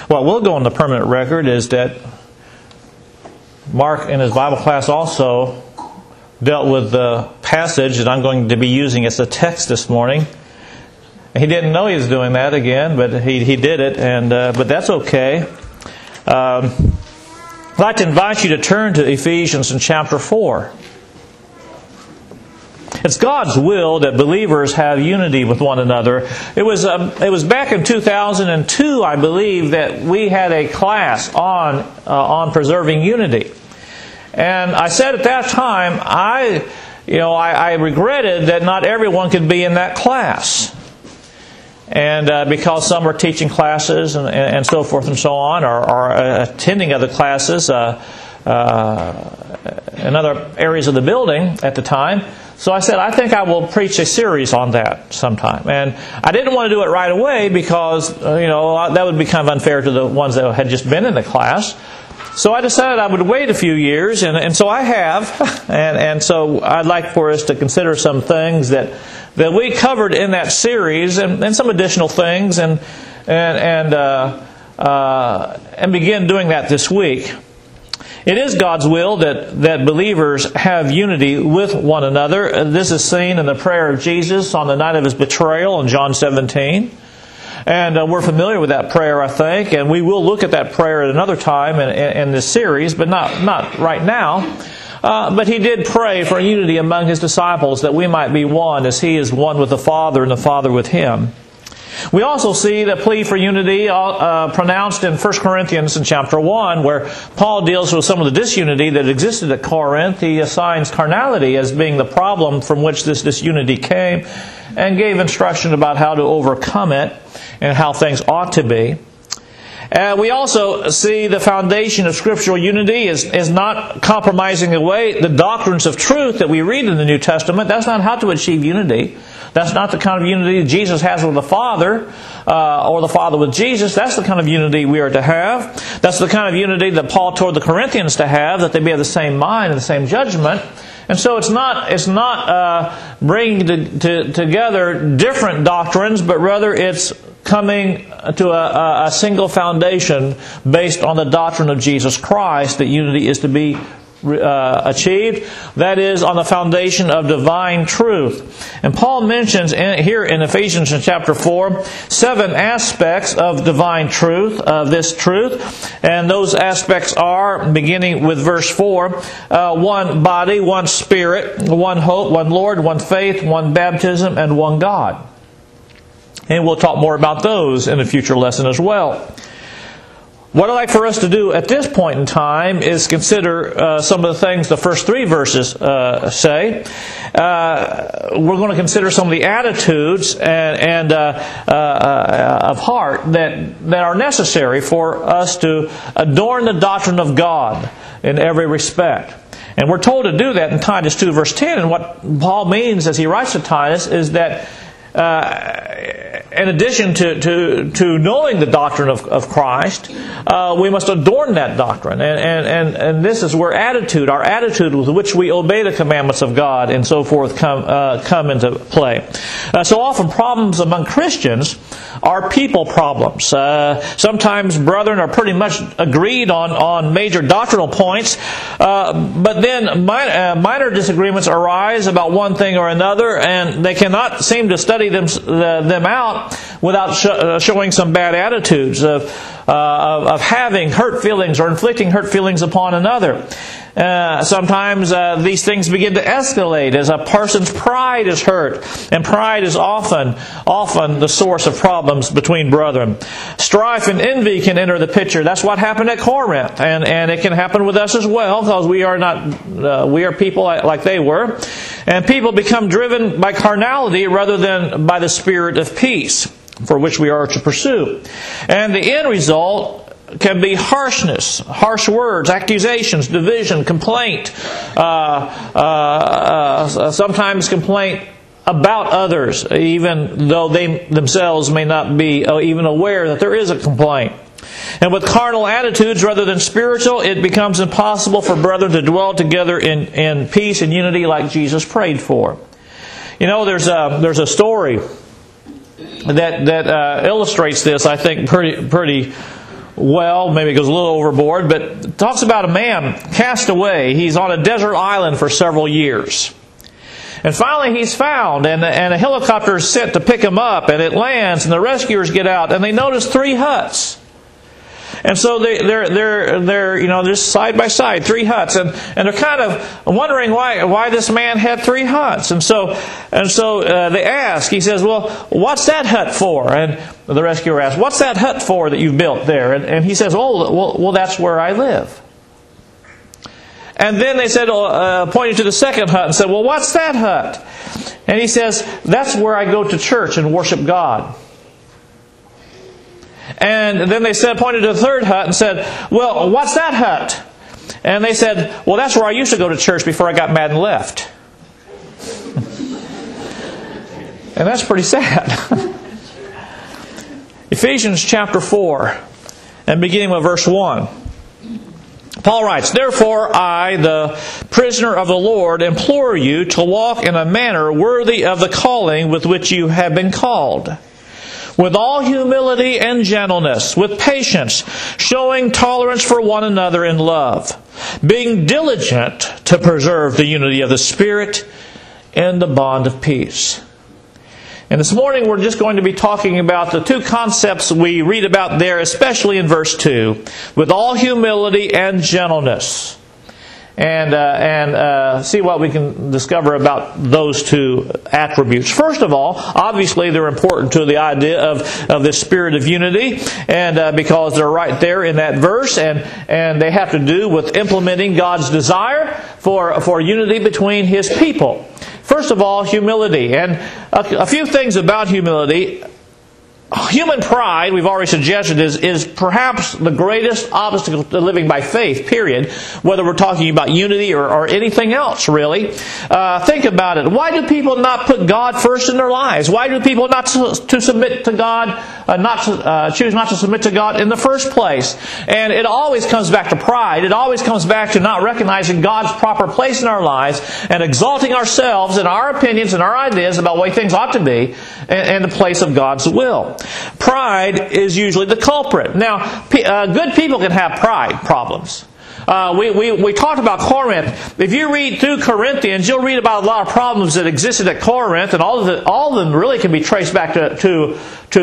What will go on the permanent record is that Mark in his Bible class also dealt with the passage that I'm going to be using as a text this morning. He didn't know he was doing that again, but he did it, but that's okay. I'd like to invite you to turn to Ephesians in chapter 4. It's God's will that believers have unity with one another. It was back in 2002, I believe, that we had a class on preserving unity. And I said at that time, I regretted that not everyone could be in that class. And because some are teaching classes and so forth and so on, or attending other classes in other areas of the building at the time. So I said, I think I will preach a series on that sometime. And I didn't want to do it right away because, that would be kind of unfair to the ones that had just been in the class. So I decided I would wait a few years, and so I have. And so I'd like for us to consider some things that we covered in that series, and some additional things, and begin doing that this week. It is God's will that believers have unity with one another. This is seen in the prayer of Jesus on the night of His betrayal in John 17. And we're familiar with that prayer, I think, and we will look at that prayer at another time in this series, but not right now. But He did pray for unity among His disciples, that we might be one as He is one with the Father and the Father with Him. We also see the plea for unity pronounced in 1 Corinthians in chapter 1, where Paul deals with some of the disunity that existed at Corinth. He assigns carnality as being the problem from which this disunity came, and gave instruction about how to overcome it and how things ought to be. We also see the foundation of scriptural unity is not compromising away the doctrines of truth that we read in the New Testament. That's not how to achieve unity. That's not the kind of unity Jesus has with the Father, or the Father with Jesus. That's the kind of unity we are to have. That's the kind of unity that Paul told the Corinthians to have, that they be of the same mind and the same judgment. And so it's not bringing together different doctrines, but rather it's coming to a single foundation based on the doctrine of Jesus Christ, that unity is to be achieved. That is on the foundation of divine truth. And Paul mentions here in Ephesians in chapter 4 7 aspects of divine truth, of this truth. And those aspects are, beginning with verse 4, one body, one spirit, one hope, one Lord, one faith, one baptism, and one God. And we'll talk more about those in a future lesson as well. What I'd like for us to do at this point in time is consider some of the things the first three verses say. We're going to consider some of the attitudes and of heart that are necessary for us to adorn the doctrine of God in every respect. And we're told to do that in Titus 2 verse 10. And what Paul means as he writes to Titus is that in addition to knowing the doctrine of Christ, we must adorn that doctrine. And this is where our attitude with which we obey the commandments of God and so forth come into play. So often problems among Christians are people problems. Sometimes brethren are pretty much agreed on major doctrinal points, but then minor disagreements arise about one thing or another, and they cannot seem to study them out without showing some bad attitudes of having hurt feelings or inflicting hurt feelings upon another. Sometimes these things begin to escalate as a person's pride is hurt, and pride is often the source of problems between brethren. Strife and envy can enter the picture. That's what happened at Corinth, and it can happen with us as well, because we are people like they were, and people become driven by carnality rather than by the spirit of peace, for which we are to pursue. And the end result can be harshness, harsh words, accusations, division, complaint, sometimes complaint about others, even though they themselves may not be even aware that there is a complaint. And with carnal attitudes rather than spiritual, it becomes impossible for brethren to dwell together in peace and unity like Jesus prayed for. There's a story that illustrates this, I think, pretty well, maybe it goes a little overboard, but it talks about a man cast away. He's on a desert island for several years. And finally he's found, and a helicopter is sent to pick him up, and it lands, and the rescuers get out, and they notice 3 huts. And so they're just side by side, 3 huts, and they're kind of wondering why this man had 3 huts. And so they ask. He says, "Well, what's that hut for?" And the rescuer asks, "What's that hut for that you've built there?" And he says, "Oh, well, that's where I live." And then they said, pointing to the second hut, and said, "Well, what's that hut?" And he says, "That's where I go to church and worship God." And then they pointed to the third hut and said, "Well, what's that hut?" And they said, "Well, that's where I used to go to church before I got mad and left." And that's pretty sad. Ephesians chapter 4, and beginning with verse 1. Paul writes, "Therefore I, the prisoner of the Lord, implore you to walk in a manner worthy of the calling with which you have been called, with all humility and gentleness, with patience, showing tolerance for one another in love, being diligent to preserve the unity of the Spirit in the bond of peace." And this morning we're just going to be talking about the 2 concepts we read about there, especially in verse 2, with all humility and gentleness. And see what we can discover about those 2 attributes. First of all, obviously they're important to the idea of this spirit of unity, and because they're right there in that verse, and they have to do with implementing God's desire for unity between His people. First of all, humility. And a few things about humility. Human pride, we've already suggested, is perhaps the greatest obstacle to living by faith, period. Whether we're talking about unity or anything else, really. Think about it. Why do people not put God first in their lives? Why do people not to submit to God, choose not to submit to God in the first place? And it always comes back to pride. It always comes back to not recognizing God's proper place in our lives and exalting ourselves and our opinions and our ideas about the way things ought to be in the place of God's will. Pride is usually the culprit. Now, good people can have pride problems. We talked about Corinth. If you read through Corinthians, you'll read about a lot of problems that existed at Corinth, and all of them really can be traced back to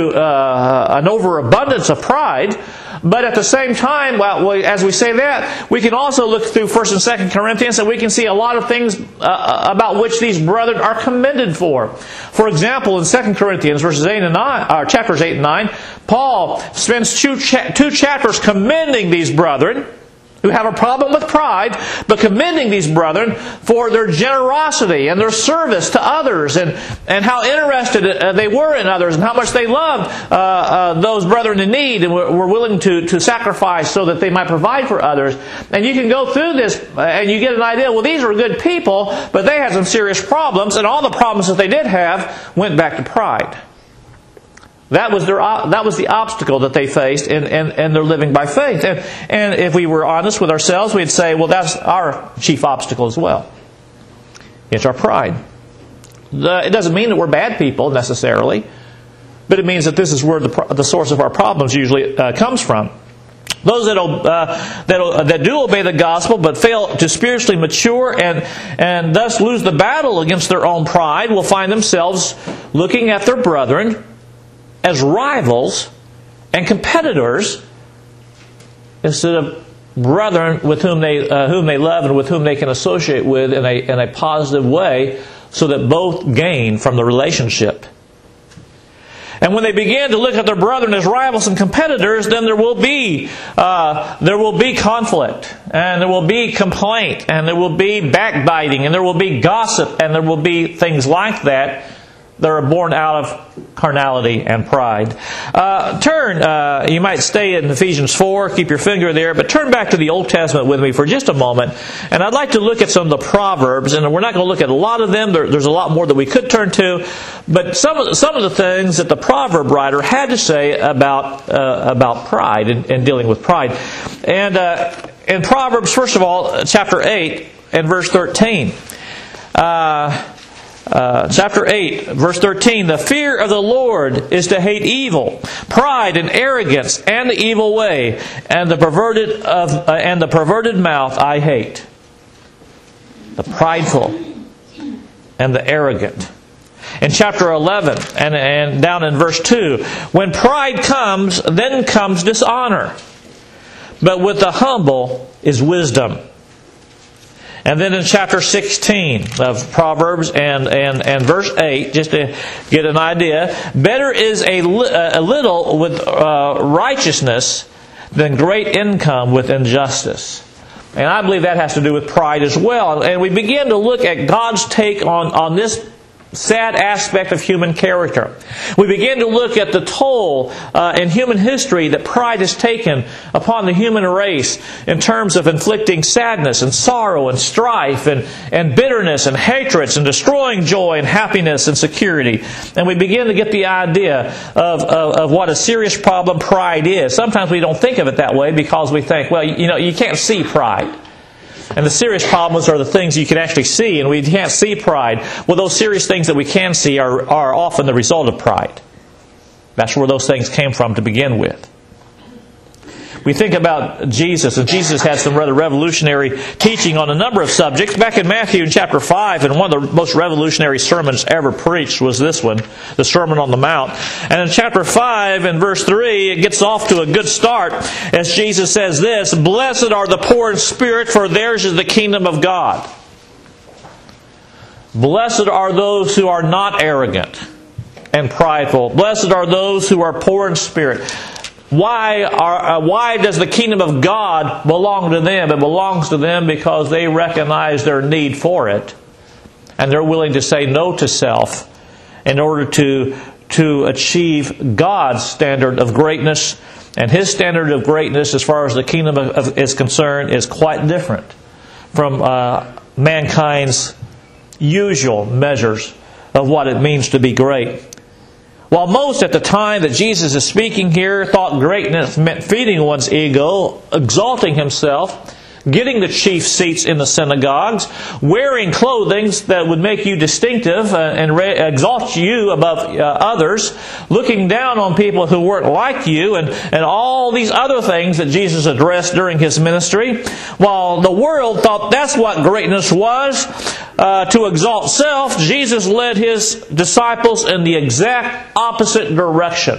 an overabundance of pride. But at the same time, as we say that, we can also look through 1 and 2 Corinthians, and we can see a lot of things about which these brethren are commended for. For example, in 2 Corinthians chapters 8 and 9, Paul spends two chapters commending these brethren who have a problem with pride, but commending these brethren for their generosity and their service to others, and how interested they were in others, and how much they loved those brethren in need, and were willing to sacrifice so that they might provide for others. And you can go through this and you get an idea, well, these are good people, but they had some serious problems, and all the problems that they did have went back to pride. That was the obstacle that they faced in their living by faith. And if we were honest with ourselves, we'd say, well, that's our chief obstacle as well. It's our pride. It doesn't mean that we're bad people necessarily, but it means that this is where the source of our problems usually comes from. Those that do obey the gospel but fail to spiritually mature and thus lose the battle against their own pride will find themselves looking at their brethren as rivals and competitors instead of brethren with whom they love and with whom they can associate with in a positive way, so that both gain from the relationship. And when they begin to look at their brethren as rivals and competitors, then there will be conflict, and there will be complaint, and there will be backbiting, and there will be gossip, and there will be things like that are born out of carnality and pride. You might stay in Ephesians 4, keep your finger there, but turn back to the Old Testament with me for just a moment. And I'd like to look at some of the Proverbs, and we're not going to look at a lot of them. There's a lot more that we could turn to. But some of the things that the proverb writer had to say about pride and dealing with pride. And in Proverbs, first of all, chapter 8 and verse 13. Chapter 8, verse 13, "The fear of the Lord is to hate evil, Pride and arrogance and the evil way and the perverted mouth I hate. The prideful and the arrogant. In chapter 11 and down in verse 2, when pride comes, then comes dishonor. But with the humble is wisdom. And then in chapter 16 of Proverbs and verse 8, just to get an idea, better is a little with righteousness than great income with injustice. And I believe that has to do with pride as well. And we begin to look at God's take on this sad aspect of human character. We begin to look at the toll in human history that pride has taken upon the human race in terms of inflicting sadness and sorrow and strife and bitterness and hatreds and destroying joy and happiness and security. And we begin to get the idea of what a serious problem pride is. Sometimes we don't think of it that way because we think, well, you can't see pride. And the serious problems are the things you can actually see, and we can't see pride. Well, those serious things that we can see are often the result of pride. That's where those things came from to begin with. We think about Jesus, and Jesus had some rather revolutionary teaching on a number of subjects. Back in Matthew in chapter 5, and one of the most revolutionary sermons ever preached was this one, the Sermon on the Mount. And in chapter 5 and verse 3, it gets off to a good start as Jesus says this, "Blessed are the poor in spirit, for theirs is the kingdom of God." Blessed are those who are not arrogant and prideful. Blessed are those who are poor in spirit. Why does the kingdom of God belong to them? It belongs to them because they recognize their need for it. And they're willing to say no to self in order to achieve God's standard of greatness. And His standard of greatness, as far as the kingdom is concerned, is quite different from mankind's usual measures of what it means to be great. While most at the time that Jesus is speaking here thought greatness meant feeding one's ego, exalting himself, getting the chief seats in the synagogues, wearing clothing that would make you distinctive and exalt you above others, looking down on people who weren't like you, and all these other things that Jesus addressed during His ministry. While the world thought that's what greatness was, to exalt self, Jesus led His disciples in the exact opposite direction.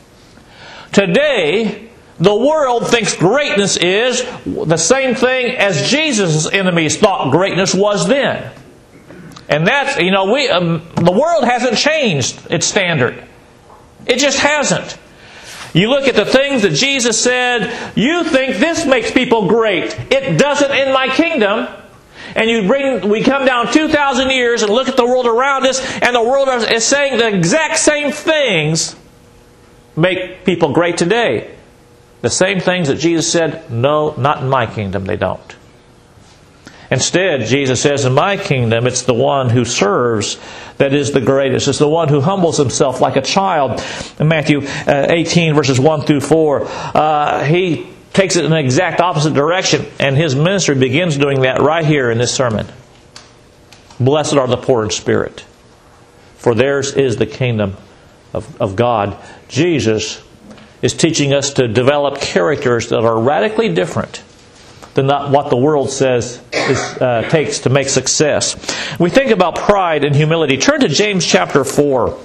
Today, the world thinks greatness is the same thing as Jesus' enemies thought greatness was then. And that's, the world hasn't changed its standard. It just hasn't. You look at the things that Jesus said, you think this makes people great. It doesn't in my kingdom. And we come down 2,000 years and look at the world around us, and the world is saying the exact same things make people great today. The same things that Jesus said, no, not in my kingdom, they don't. Instead, Jesus says, in my kingdom, it's the one who serves that is the greatest. It's the one who humbles himself like a child. In Matthew 18, verses 1 through 4, He takes it in the exact opposite direction, and His ministry begins doing that right here in this sermon. Blessed are the poor in spirit, for theirs is the kingdom of God. Jesus is teaching us to develop characters that are radically different than what the world says takes to make success. We think about pride and humility. Turn to James chapter 4.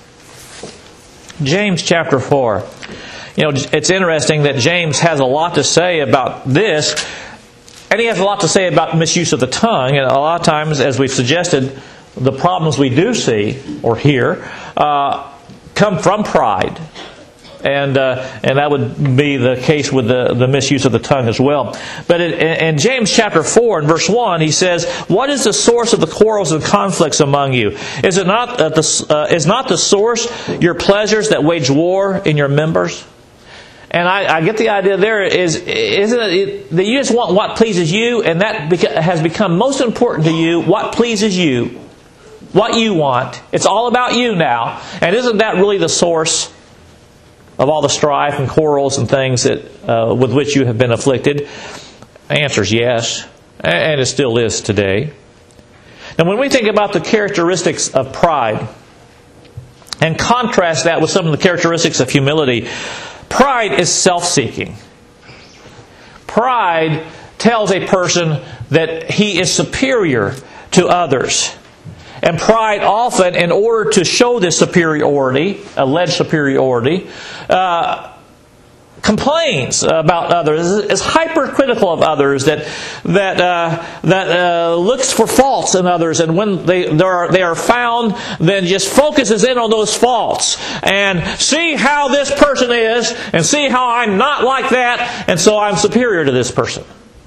James chapter 4. It's interesting that James has a lot to say about this, and he has a lot to say about misuse of the tongue. And a lot of times, as we've suggested, the problems we do see or hear come from pride. And that would be the case with the misuse of the tongue as well. But in James chapter 4 and verse 1, he says, "What is the source of the quarrels and conflicts among you? Is not the source your pleasures that wage war in your members?" And I get the idea there isn't it that you just want what pleases you, and that has become most important to you, what pleases you, what you want. It's all about you now. And isn't that really the source of all the strife and quarrels and things that with which you have been afflicted? The answer is yes, and it still is today. Now, when we think about the characteristics of pride, and contrast that with some of the characteristics of humility. Pride is self-seeking. Pride tells a person that he is superior to others. And pride often, in order to show this superiority, alleged superiority, complains about others, is hypercritical of others, that looks for faults in others, and when they are found, then just focuses in on those faults and see how this person is, and see how I'm not like that, and so I'm superior to this person.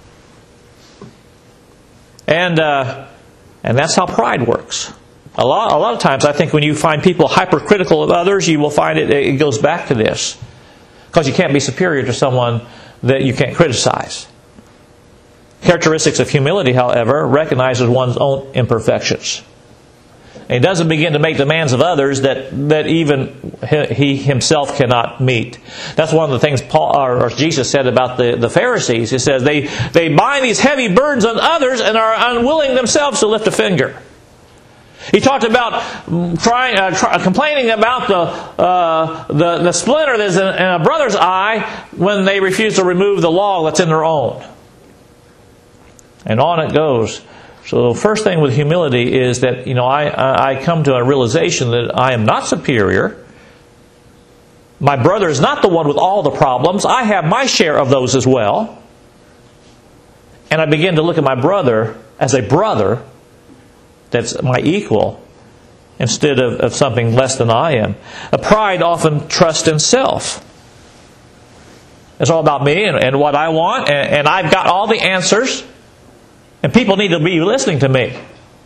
And that's how pride works. A lot of times, I think when you find people hypercritical of others, you will find it goes back to this. Because you can't be superior to someone that you can't criticize. Characteristics of humility, however, recognizes one's own imperfections. And he doesn't begin to make demands of others that even he himself cannot meet. That's one of the things Jesus said about the Pharisees. He says they bind these heavy burdens on others and are unwilling themselves to lift a finger. He talked about complaining about the splinter that's in a brother's eye when they refuse to remove the log that's in their own. And on it goes. So the first thing with humility is that I come to a realization that I am not superior. My brother is not the one with all the problems. I have my share of those as well. And I begin to look at my brother as a brother that's my equal, instead of something less than I am. Pride often trusts in self. It's all about me and what I want, and I've got all the answers, and people need to be listening to me.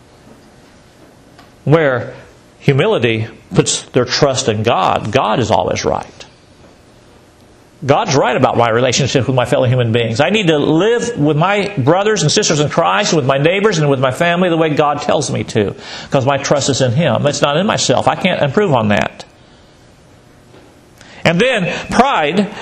Where humility puts their trust in God. God is always right. God's right about my relationship with my fellow human beings. I need to live with my brothers and sisters in Christ, with my neighbors and with my family the way God tells me to. Because my trust is in Him. It's not in myself. I can't improve on that. And then pride,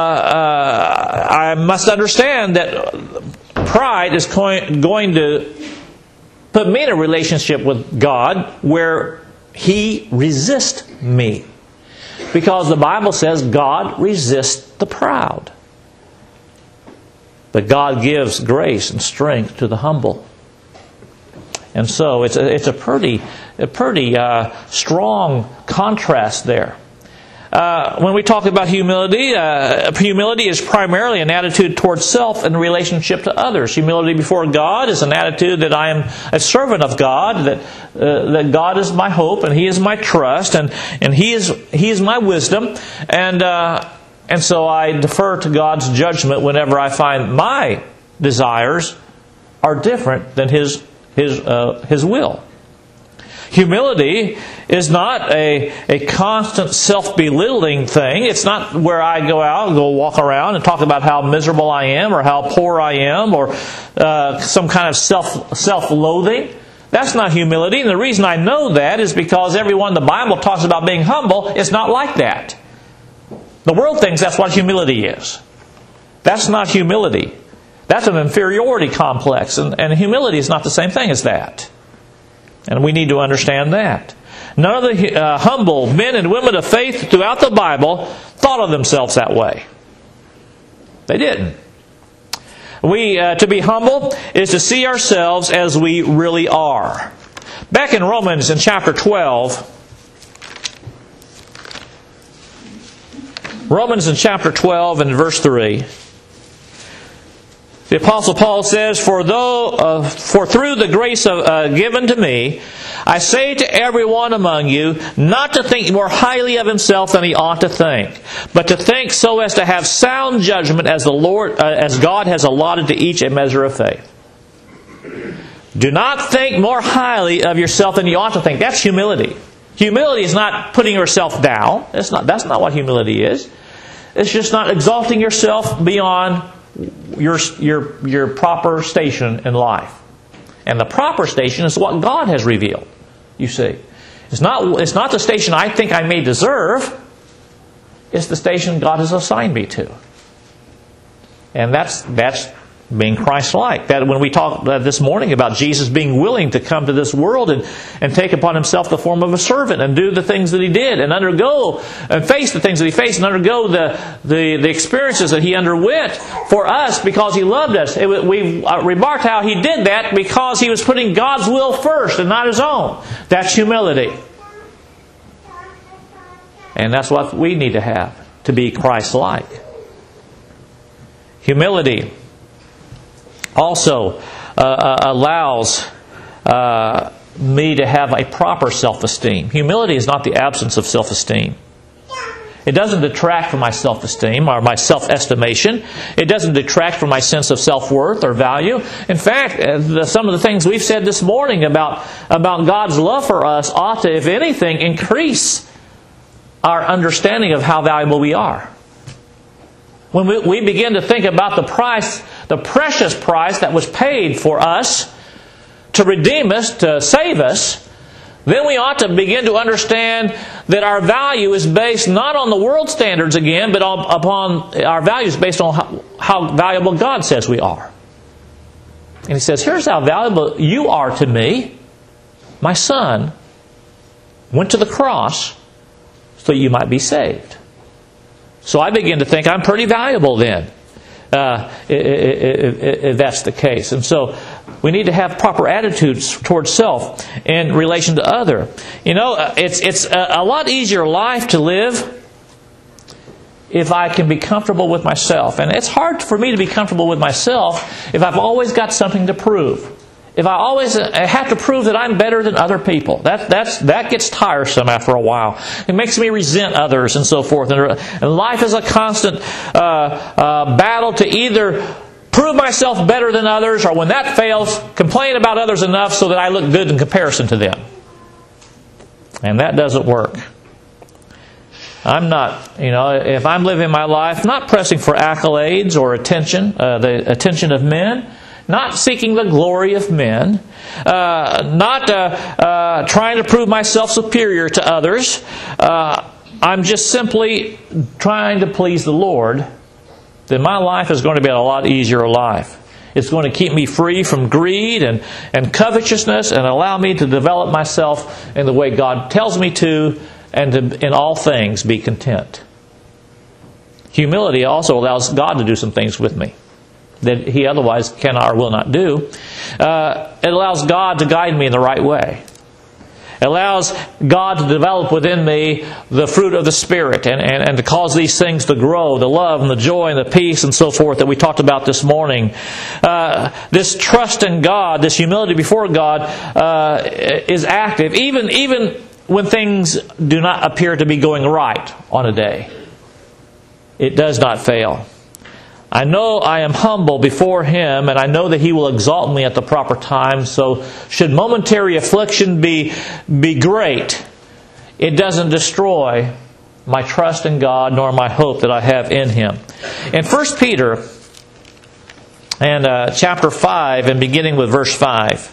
I must understand that pride is going to put me in a relationship with God where He resists me. Because the Bible says God resists the proud. But God gives grace and strength to the humble. And so it's a pretty strong contrast there. When we talk about humility, humility is primarily an attitude towards self in relationship to others. Humility before God is an attitude that I am a servant of God, that God is my hope and He is my trust, and He is my wisdom, and so I defer to God's judgment whenever I find my desires are different than His will. Humility is not a constant self-belittling thing. It's not where I go out and go walk around and talk about how miserable I am or how poor I am or some kind of self-loathing. That's not humility. And the reason I know that is because everyone in the Bible talks about being humble is not like that. The world thinks that's what humility is. That's not humility. That's an inferiority complex. And humility is not the same thing as that. And we need to understand that. None of the humble men and women of faith throughout the Bible thought of themselves that way. They didn't. To be humble is to see ourselves as we really are. Back in Romans in chapter 12, Romans in chapter 12 and verse 3. The Apostle Paul says, For through the grace given to me, I say to everyone among you, not to think more highly of himself than he ought to think, but to think so as to have sound judgment as God has allotted to each a measure of faith. Do not think more highly of yourself than you ought to think. That's humility. Humility is not putting yourself down. That's not what humility is. It's just not exalting yourself beyond your proper station in life. And the proper station is what God has revealed. You see, it's not the station I think I may deserve. It's the station God has assigned me to. And that's being Christ-like. That when we talked this morning about Jesus being willing to come to this world and take upon Himself the form of a servant and do the things that He did and undergo and face the things that He faced and undergo the experiences that He underwent for us because He loved us. We've remarked how He did that because He was putting God's will first and not His own. That's humility. And that's what we need to have to be Christ-like. Humility also allows me to have a proper self-esteem. Humility is not the absence of self-esteem. It doesn't detract from my self-esteem or my self-estimation. It doesn't detract from my sense of self-worth or value. In fact, some of the things we've said this morning about God's love for us ought to, if anything, increase our understanding of how valuable we are. When we begin to think about the price, the precious price that was paid for us to redeem us, to save us, then we ought to begin to understand that our value is based not on the world standards again, but upon our values based on how valuable God says we are. And He says, here's how valuable you are to me. My Son went to the cross so that you might be saved. So I begin to think I'm pretty valuable then, if that's the case. And so we need to have proper attitudes towards self in relation to other. You know, it's a lot easier life to live if I can be comfortable with myself. And it's hard for me to be comfortable with myself if I've always got something to prove. If I always have to prove that I'm better than other people, that gets tiresome after a while. It makes me resent others and so forth. And life is a constant battle to either prove myself better than others, or when that fails, complain about others enough so that I look good in comparison to them. And that doesn't work. I'm not, if I'm living my life not pressing for accolades or attention, the attention of men, not seeking the glory of men, not trying to prove myself superior to others. I'm just simply trying to please the Lord. Then my life is going to be a lot easier life. It's going to keep me free from greed and covetousness and allow me to develop myself in the way God tells me to, and to, in all things, be content. Humility also allows God to do some things with me that He otherwise cannot or will not do. It allows God to guide me in the right way. It allows God to develop within me the fruit of the Spirit and to cause these things to grow, the love and the joy and the peace and so forth that we talked about this morning. This trust in God, this humility before God is active even when things do not appear to be going right on a day. It does not fail. I know I am humble before Him, and I know that He will exalt me at the proper time. So should momentary affliction be great, it doesn't destroy my trust in God nor my hope that I have in Him. In 1 Peter and chapter 5 and beginning with verse 5,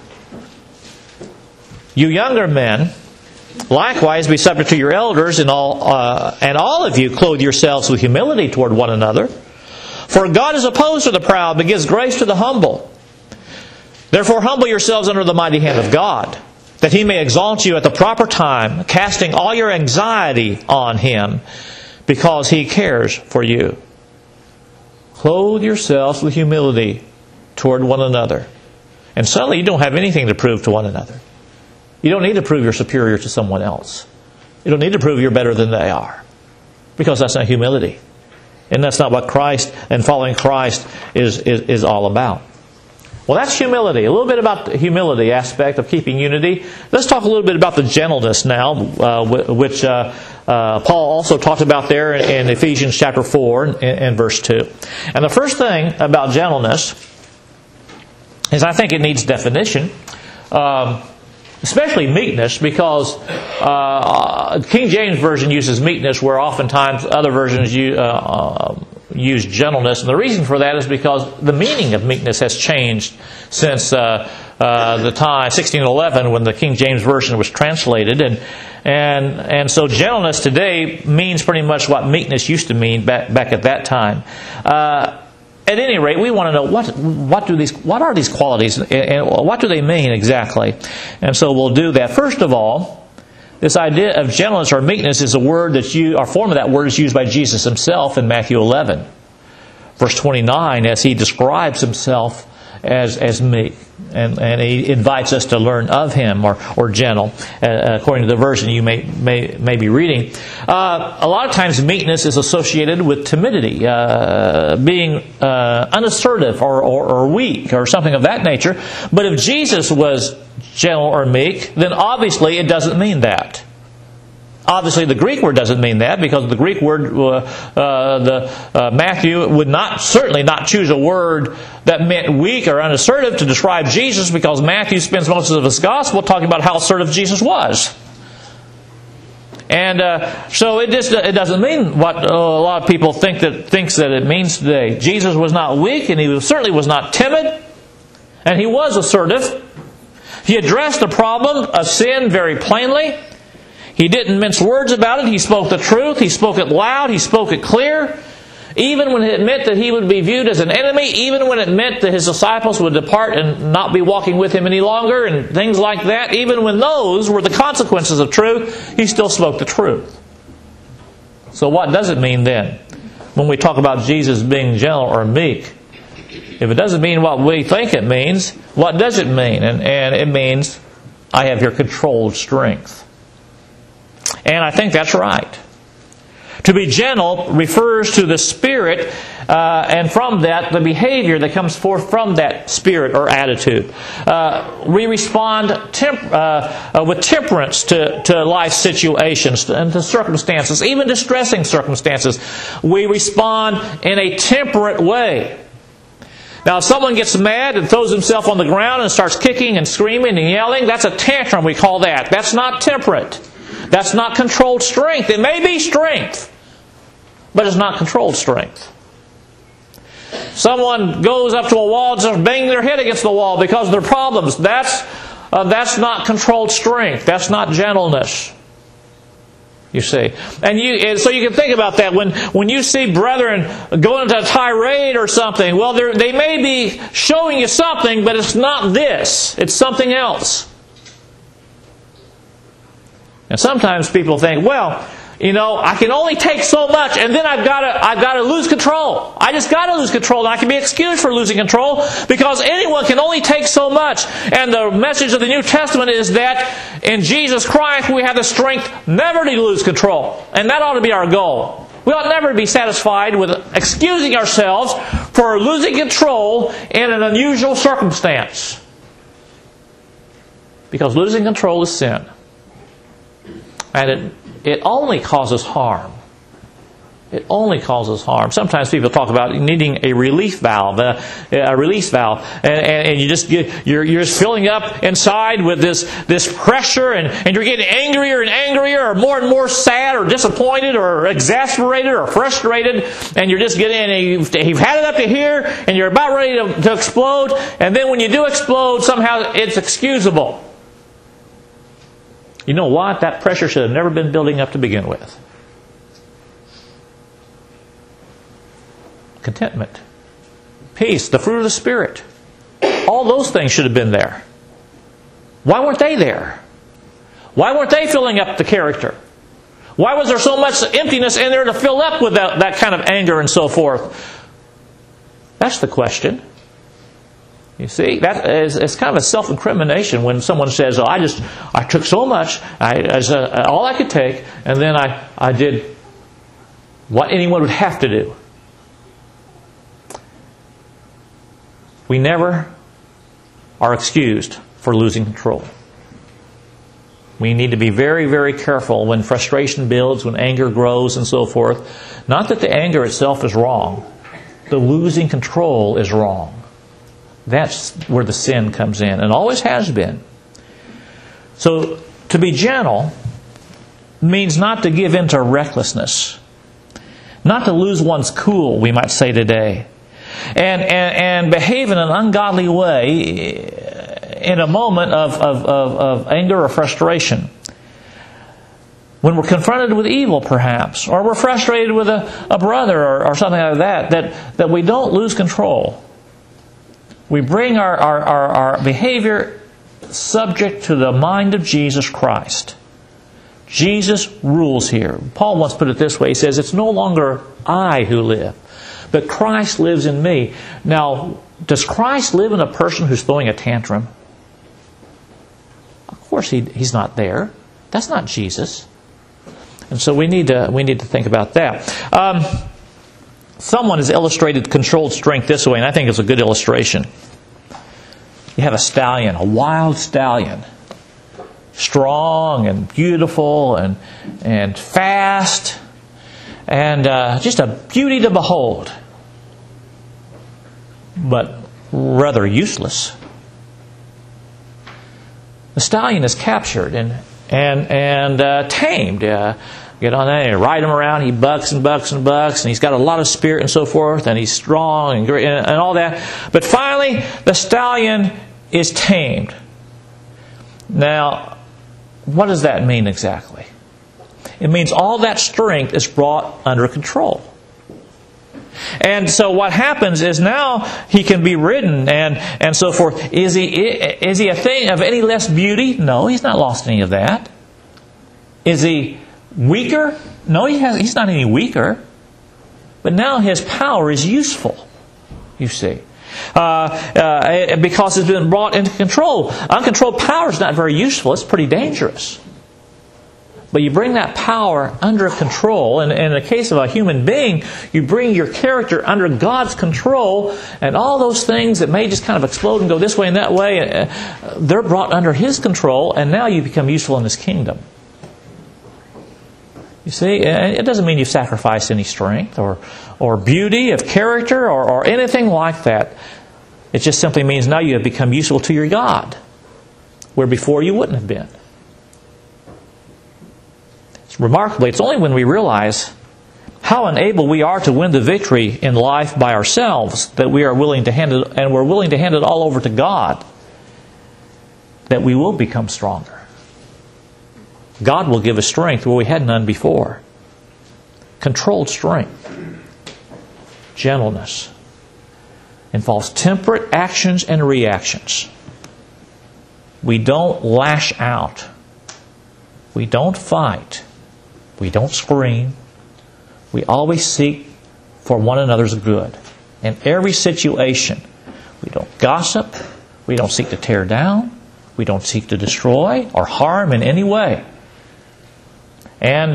you younger men, likewise be subject to your elders, and all of you clothe yourselves with humility toward one another. For God is opposed to the proud, but gives grace to the humble. Therefore humble yourselves under the mighty hand of God, that He may exalt you at the proper time, casting all your anxiety on Him, because He cares for you. Clothe yourselves with humility toward one another. And suddenly you don't have anything to prove to one another. You don't need to prove you're superior to someone else. You don't need to prove you're better than they are, because that's not humility. And that's not what Christ and following Christ is all about. Well, that's humility. A little bit about the humility aspect of keeping unity. Let's talk a little bit about the gentleness now, which Paul also talked about there in Ephesians chapter 4 and verse 2. And the first thing about gentleness is I think it needs definition. Especially meekness, because King James Version uses meekness where oftentimes other versions use gentleness. And the reason for that is because the meaning of meekness has changed since the time 1611 when the King James Version was translated. And so gentleness today means pretty much what meekness used to mean back at that time. at any rate, we want to know what are these qualities and what do they mean exactly? And so we'll do that. First of all, this idea of gentleness or meekness is a word or form of that word is used by Jesus himself in Matthew 11, verse 29, as he describes himself as meek. And he invites us to learn of him, or gentle, according to the version you may be reading. A lot of times meekness is associated with timidity, being unassertive or weak or something of that nature. But if Jesus was gentle or meek, then obviously it doesn't mean that. Obviously, the Greek word doesn't mean that, because the Greek word, Matthew would certainly not choose a word that meant weak or unassertive to describe Jesus, because Matthew spends most of his gospel talking about how assertive Jesus was. And so it doesn't mean what a lot of people thinks that it means today. Jesus was not weak, and he certainly was not timid, and he was assertive. He addressed the problem of sin very plainly. He didn't mince words about it. He spoke the truth. He spoke it loud. He spoke it clear. Even when it meant that he would be viewed as an enemy, even when it meant that his disciples would depart and not be walking with him any longer, and things like that, even when those were the consequences of truth, he still spoke the truth. So what does it mean then, when we talk about Jesus being gentle or meek? If it doesn't mean what we think it means, what does it mean? And it means, I have your controlled strength. And I think that's right. To be gentle refers to the spirit, and from that, the behavior that comes forth from that spirit or attitude. We respond with temperance to life situations and to circumstances, even distressing circumstances. We respond in a temperate way. Now, if someone gets mad and throws himself on the ground and starts kicking and screaming and yelling, that's a tantrum, we call that. That's not temperate. That's not controlled strength. It may be strength, but it's not controlled strength. Someone goes up to a wall and starts banging their head against the wall because of their problems. That's not controlled strength. That's not gentleness. You see. And so you can think about that. When you see brethren going into a tirade or something, well, they may be showing you something, but it's not this. It's something else. And sometimes people think, well, I can only take so much, and then I've got to lose control. I just got to lose control, and I can be excused for losing control because anyone can only take so much. And the message of the New Testament is that in Jesus Christ we have the strength never to lose control, and that ought to be our goal. We ought never be satisfied with excusing ourselves for losing control in an unusual circumstance, because losing control is sin. And it only causes harm. It only causes harm. Sometimes people talk about needing a relief valve, and you're just filling up inside with this pressure, and you're getting angrier and angrier, or more sad, or disappointed, or exasperated, or frustrated, and you're just you've had it up to here, and you're about ready to explode, and then when you do explode, somehow it's excusable. You know what? That pressure should have never been building up to begin with. Contentment, peace, the fruit of the Spirit. All those things should have been there. Why weren't they there? Why weren't they filling up the character? Why was there so much emptiness in there to fill up with that kind of anger and so forth? That's the question. You see, it's kind of a self-incrimination when someone says, I took so much, all I could take, and then I did what anyone would have to do. We never are excused for losing control. We need to be very, very careful when frustration builds, when anger grows and so forth. Not that the anger itself is wrong. The losing control is wrong. That's where the sin comes in, and always has been. So, to be gentle means not to give in to recklessness. Not to lose one's cool, we might say today. And behave in an ungodly way in a moment of anger or frustration. when we're confronted with evil, perhaps, or we're frustrated with a brother or something like that we don't lose control. We bring our behavior subject to the mind of Jesus Christ. Jesus rules here. Paul once put it this way. He says, it's no longer I who live, but Christ lives in me. Now, does Christ live in a person who's throwing a tantrum? Of course he's not there. That's not Jesus. And so we need to think about that. Someone has illustrated controlled strength this way, and I think it's a good illustration. You have a stallion, a wild stallion, strong and beautiful and fast, and just a beauty to behold, but rather useless. The stallion is captured and tamed. Get on there and ride him around. He bucks and bucks and bucks, and he's got a lot of spirit and so forth, and he's strong and great and all that. But finally, the stallion is tamed. Now, what does that mean exactly? It means all that strength is brought under control. And so what happens is now he can be ridden and so forth. Is he a thing of any less beauty? No, he's not lost any of that. Is he weaker? No, he's not any weaker. But now his power is useful, you see. Because it's been brought into control. Uncontrolled power is not very useful. It's pretty dangerous. But you bring that power under control, and in the case of a human being, you bring your character under God's control, and all those things that may just kind of explode and go this way and that way, they're brought under His control, and now you become useful in His kingdom. You see, it doesn't mean you've sacrificed any strength or beauty of character or anything like that. It just simply means now you have become useful to your God, where before you wouldn't have been. Remarkably, it's only when we realize how unable we are to win the victory in life by ourselves that we are willing to hand it, and we're willing to hand it all over to God, that we will become stronger. God will give us strength where we had none before. Controlled strength, gentleness, involves temperate actions and reactions. We don't lash out. We don't fight. We don't scream. We always seek for one another's good. In every situation, we don't gossip. We don't seek to tear down. We don't seek to destroy or harm in any way. And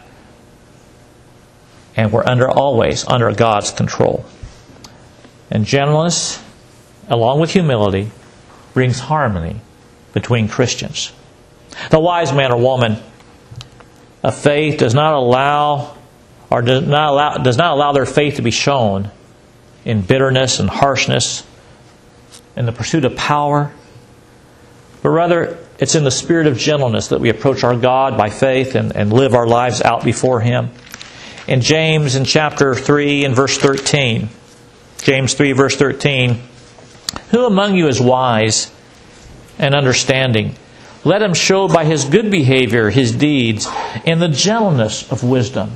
we're always under God's control. And gentleness, along with humility, brings harmony between Christians. The wise man or woman of faith does not allow their faith to be shown in bitterness and harshness, in the pursuit of power, but rather it's in the spirit of gentleness that we approach our God by faith and live our lives out before Him. In James, in chapter 3 and verse 13, James 3 verse 13, who among you is wise and understanding? Let him show by his good behavior his deeds in the gentleness of wisdom.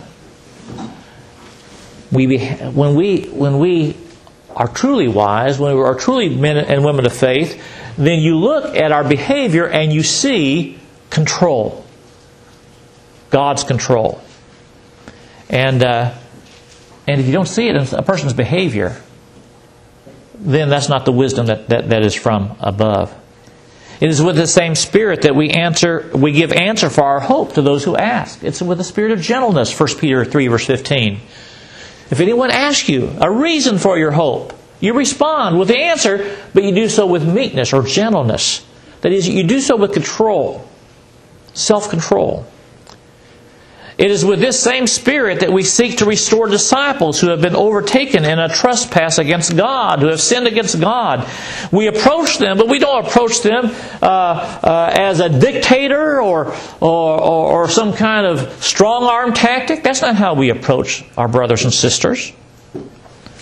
When we are truly wise, when we are truly men and women of faith, then you look at our behavior and you see control. God's control. And if you don't see it in a person's behavior, then that's not the wisdom that is from above. It is with the same spirit that we give answer for our hope to those who ask. It's with the spirit of gentleness, 1 Peter 3 verse 15. If anyone asks you a reason for your hope, you respond with the answer, but you do so with meekness or gentleness. That is, you do so with control, self-control. It is with this same spirit that we seek to restore disciples who have been overtaken in a trespass against God, who have sinned against God. We approach them, but we don't approach them as a dictator or some kind of strong-arm tactic. That's not how we approach our brothers and sisters.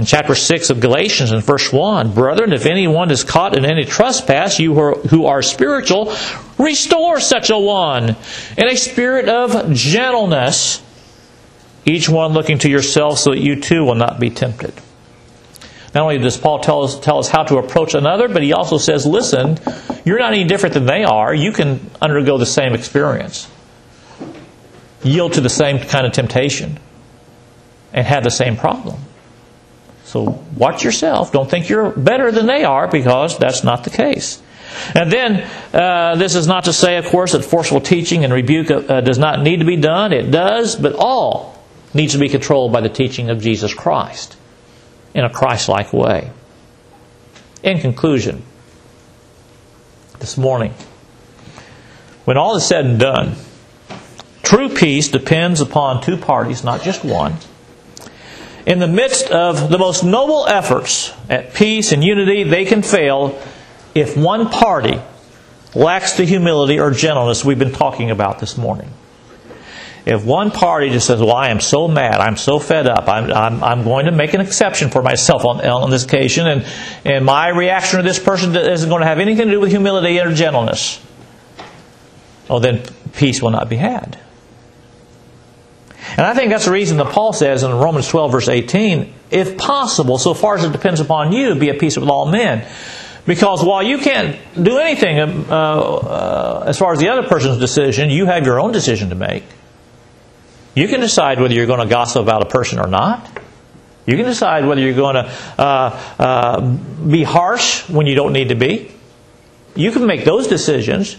In chapter 6 of Galatians, in verse 1, "Brethren, if anyone is caught in any trespass, you who are spiritual, restore such a one in a spirit of gentleness, each one looking to yourself so that you too will not be tempted." Not only does Paul tell us how to approach another, but he also says, listen, you're not any different than they are. You can undergo the same experience, yield to the same kind of temptation, and have the same problem. So watch yourself. Don't think you're better than they are, because that's not the case. And then, this is not to say, of course, that forceful teaching and rebuke does not need to be done. It does, but all needs to be controlled by the teaching of Jesus Christ in a Christ-like way. In conclusion, this morning, when all is said and done, true peace depends upon two parties, not just one. In the midst of the most noble efforts at peace and unity, they can fail if one party lacks the humility or gentleness we've been talking about this morning. If one party just says, well, I am so mad, I'm so fed up, I'm going to make an exception for myself on this occasion, and my reaction to this person isn't going to have anything to do with humility or gentleness, well, then peace will not be had. And I think that's the reason that Paul says in Romans 12, verse 18, if possible, so far as it depends upon you, be at peace with all men. Because while you can't do anything as far as the other person's decision, you have your own decision to make. You can decide whether you're going to gossip about a person or not. You can decide whether you're going to be harsh when you don't need to be. You can make those decisions.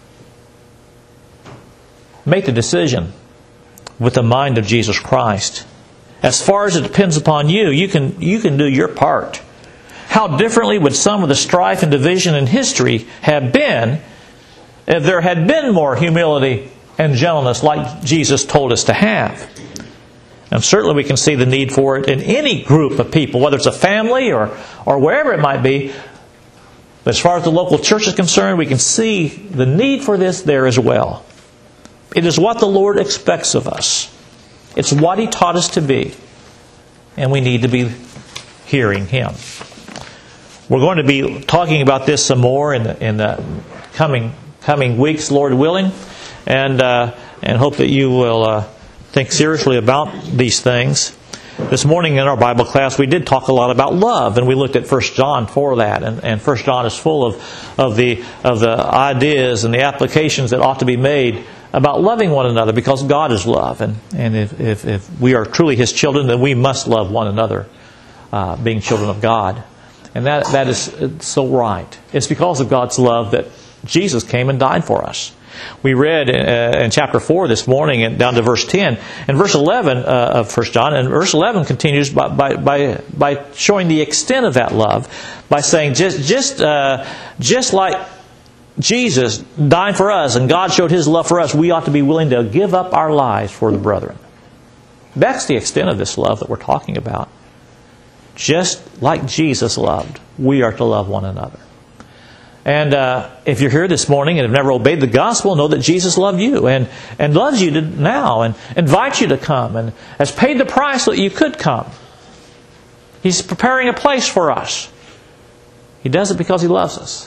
Make the decision with the mind of Jesus Christ. As far as it depends upon you, you can do your part. How differently would some of the strife and division in history have been if there had been more humility and gentleness like Jesus told us to have? And certainly we can see the need for it in any group of people, whether it's a family or wherever it might be. But as far as the local church is concerned, we can see the need for this there as well. It is what the Lord expects of us. It's what He taught us to be. And we need to be hearing Him. We're going to be talking about this some more in the coming weeks, Lord willing. And hope that you will think seriously about these things. This morning in our Bible class, we did talk a lot about love, and we looked at 1 John for that. And 1 John is full of the ideas and the applications that ought to be made about loving one another, because God is love. And if we are truly His children, then we must love one another, being children of God. And that is so right. It's because of God's love that Jesus came and died for us. We read in chapter 4 this morning and down to verse 10 and verse 11 of 1 John. And verse 11 continues by showing the extent of that love by saying just like Jesus died for us and God showed His love for us, we ought to be willing to give up our lives for the brethren. That's the extent of this love that we're talking about. Just like Jesus loved, we are to love one another. And if you're here this morning and have never obeyed the gospel, know that Jesus loved you and loves you now and invites you to come and has paid the price so that you could come. He's preparing a place for us. He does it because He loves us.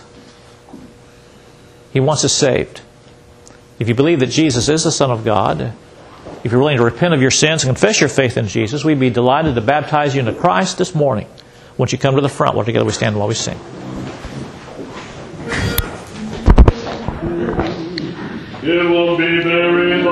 He wants us saved. If you believe that Jesus is the Son of God, if you're willing to repent of your sins and confess your faith in Jesus, we'd be delighted to baptize you into Christ this morning. Once you come to the front, well, together we stand while we sing. It will be very